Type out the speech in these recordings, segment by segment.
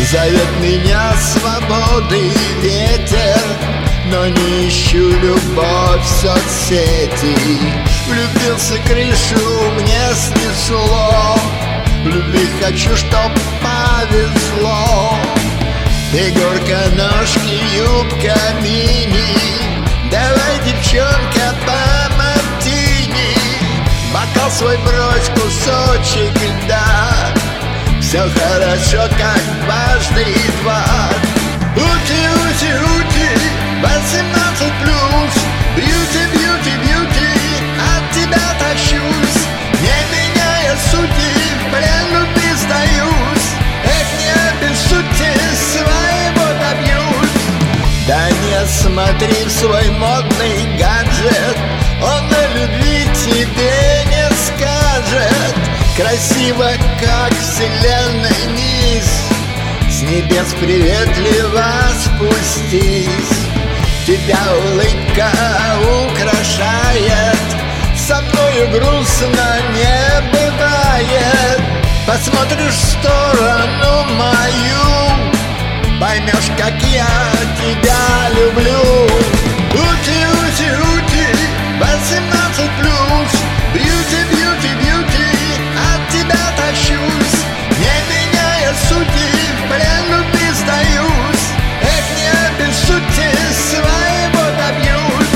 Зовет меня свободы ветер, но не ищу любовь в соцсети. Влюбился, крышу мне снесло, в любви хочу, чтоб повезло. Фигурка, ножки, юбка, мини, давай, девчонка, по мартини. Бокал свой брось, кусочек льда, все хорошо, как дважды два. Ути, ути, ути, 18+, бьюти, бьюти, бьюти, от тебя тащусь, не меняя сути, в плен любви сдаюсь. Эх, не обессудьте, своего добьюсь. Да не смотри в свой модный гаджет, он на любви тебе не скажет. Красиво, как вселенной низ, с небес приветливо спустись. Тебя улыбка украшает, со мною грустно не бывает. Посмотришь в сторону мою, поймешь, как я тебя люблю. Ути, ути, ути, 18+, бьюти, бьюти, бьюти, от тебя тащусь, не меняя сути, в плен любви сдаюсь. Эх, не обессудьте, своего добьюсь.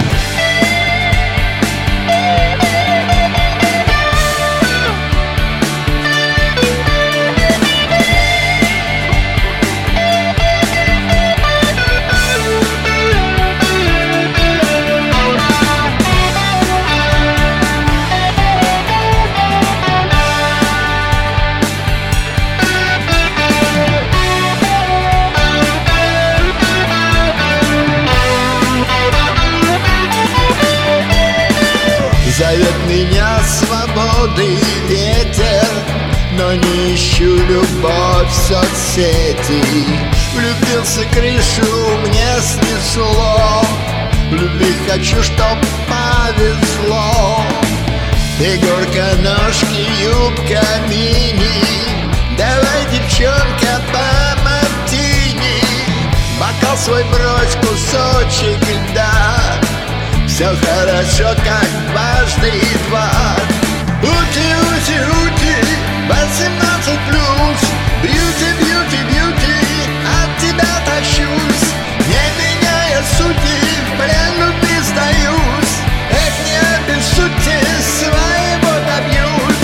Зовет меня свободы ветер, но не ищу любовь в соцсети. Влюбился, крышу мне снесло, в любви хочу, чтоб повезло. Фигурка, ножки, юбка, мини, давай, девчонка, по мартини. Бокал свой брось, кусочек льда, все хорошо, как дважды два. Ути, ути, ути, 18+, бьюти, бьюти, бьюти, от тебя тащусь, не меняя сути, в плен любви сдаюсь. Эх, не обессудьте, своего добьюсь.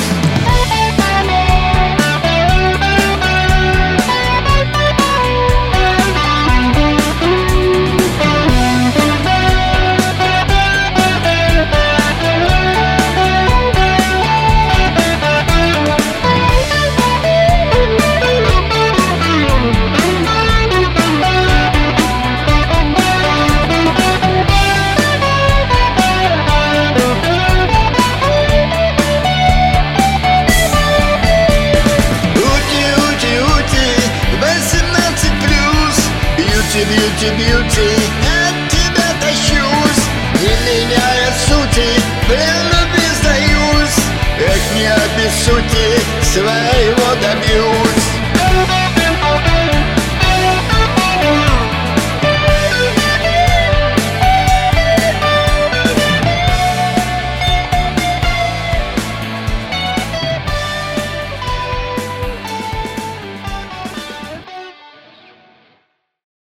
Бьюти, бьюти, от тебя тащусь, не меняя сути, в плен любви сдаюсь. Эх, не обессудьте, своего добьюсь.